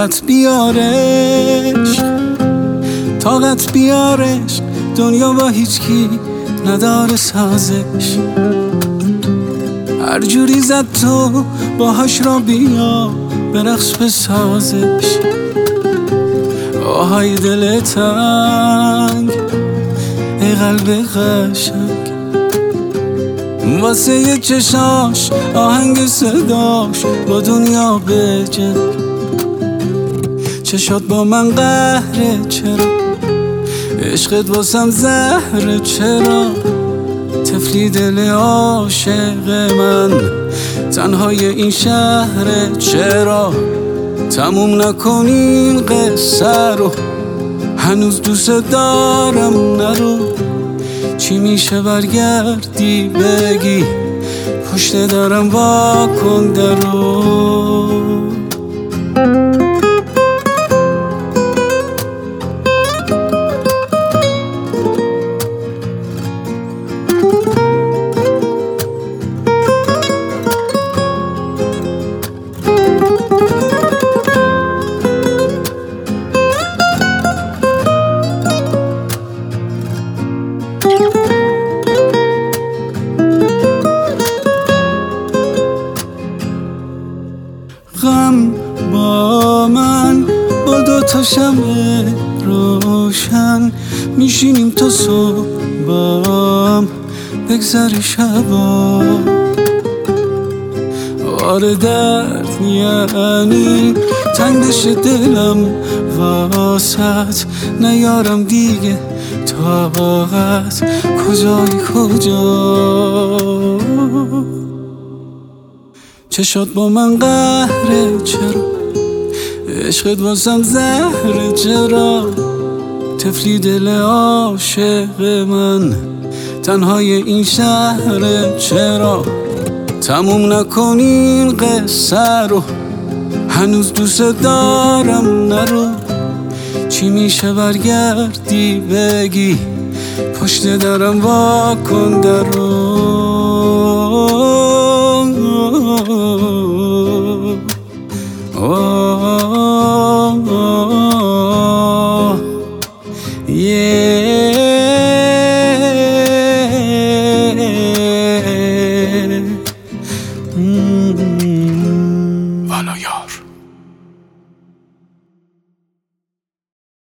طاقت بیارش دنیا با هیچ کی نداره سازش. هر جوری زد تو باهاش را بیا برقص بسازش. آهای دل تنگ ای قلب قشنگ، واسه یه چشاش آهنگ صداش با دنیا بجنگ. چشات با من قهره چرا، عشقت واسم زهره چرا، طفلی دل عاشق من تنهای این شهره چرا. تموم نکنین قصه رو، هنوز دوست دارم نرو. چی میشه برگردی بگی پشت درم واکن درو. غم با من با دوتا شمع روشن میشینیم تا صبح بام بگذر شبا. آره درد یعنی تنگ بشه دلم واسط، نیارم دیگه طاقت. کجایی کجا، چشات با من قهره چرا، عشقت واسم زهره چرا، طفلی دل عاشق من تنهای این شهره چرا. تموم نکنین قصه رو، هنوز دوست دارم نرو. چی میشه برگردی بگی پشت درم واکن درو.